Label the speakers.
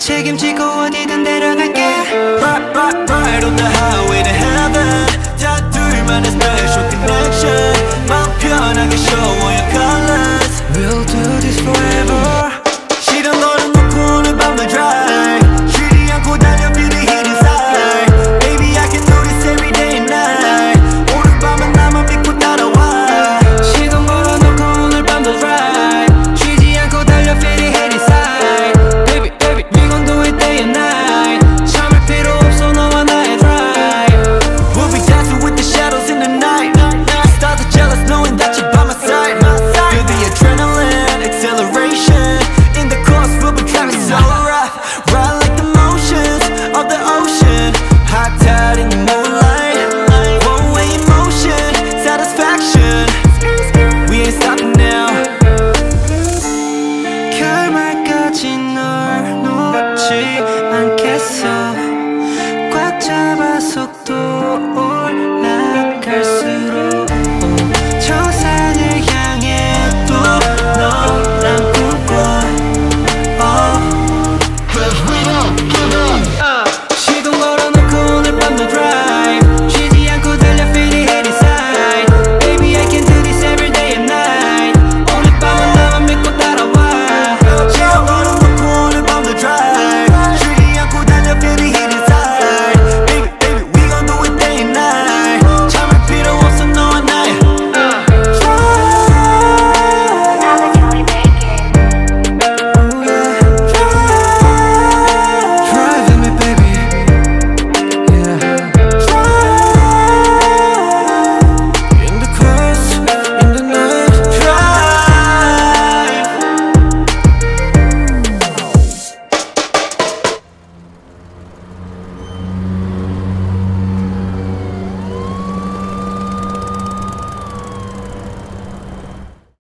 Speaker 1: 책임지고 어디든 데려갈게.
Speaker 2: Right on the highway to heaven. 단 둘만의 special connection. 마음 편하게 show all your colors.
Speaker 1: We'll do this forever.
Speaker 2: 시간 걸어놓고 오늘 밤을 drive. 쉬지 않고 달려 feel the heat inside. Baby I can do this every day and night. 오늘 밤은 나만 믿고 따라와.
Speaker 1: 시동 걸어놓고 오늘 밤도 drive. 쉬지 않고 달려 feel the heat inside. Baby baby we gon' do it day and night. 참을 필요 없어 너와 나의 drive.
Speaker 2: We'll be dancing with the shadows in the night. Stars are jealous knowing that you're by my side. Feel the adrenaline, acceleration. In the course we'll be driving so rough. Ride like the motions of the ocean. Hot tide in the moonlight. One way emotion, satisfaction. We ain't stopping now.
Speaker 1: 결말까지 널 놓지 않겠어. 꽉 잡아